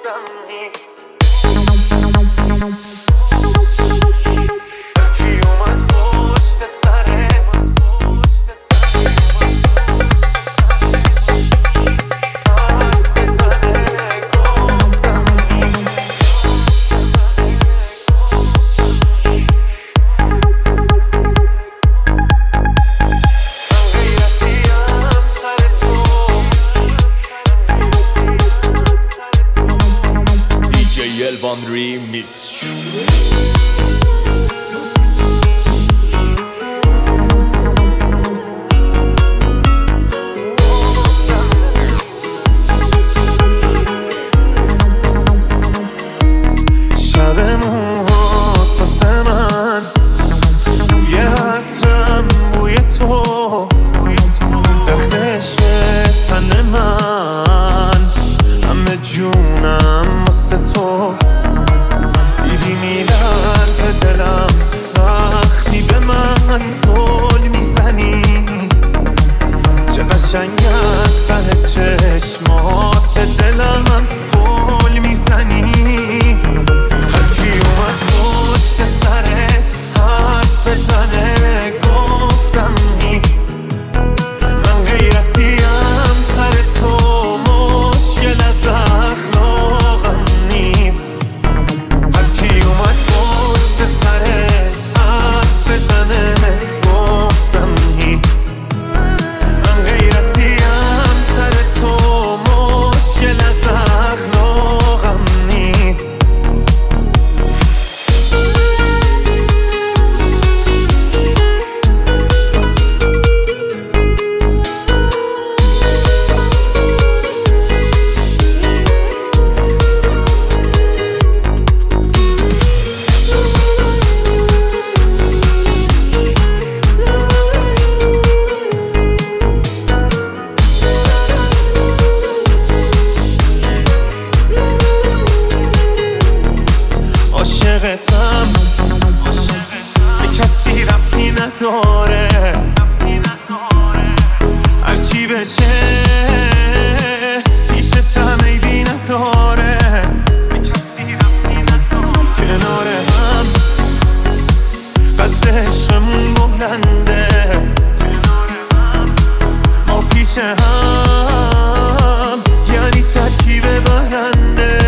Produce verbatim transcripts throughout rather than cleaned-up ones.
گفتم نیست. Elvan Remix. شب موهات واسه من بوی عطرم، بوی تو رخت عشق تن من، همه جونم واسه تو. دیدی میلرزه دلم وقتی به من زل میزنی، چه قشنگ از ته چشمات به دلم قول میزنی. هرکی اومد پشت سرت حرف بزنه گفتم نیست. من غیرتیم سر تو، مشکل از اخلاقم نیست. هرکی اومد پشت سرت حرف بزنه گفتم نیست. من غیرتیم سر تو، مشکل از اخلاقم نیست. عاشقتم به کسی ربطی نداره، هرچی بشه پیش تمیبی نداره. کنار هم قد عشقمون بلنده، ما پیش هم یعنی ترکیب برنده.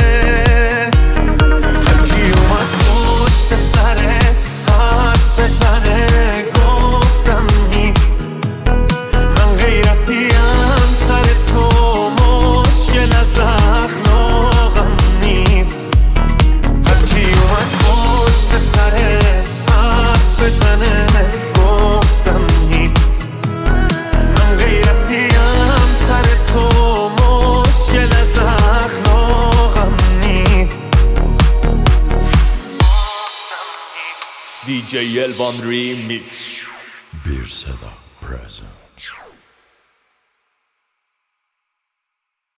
بزنه گفتم نیست. من غیرتیم سر تو، مشکل از اخلاقم نیست. هرکی اومد پشت سرت حرف بزنه گفتم نیست. من غیرتیم سر تو، مشکل از اخلاقم نیست. دی جی Elvan Remix. Bir Seda present.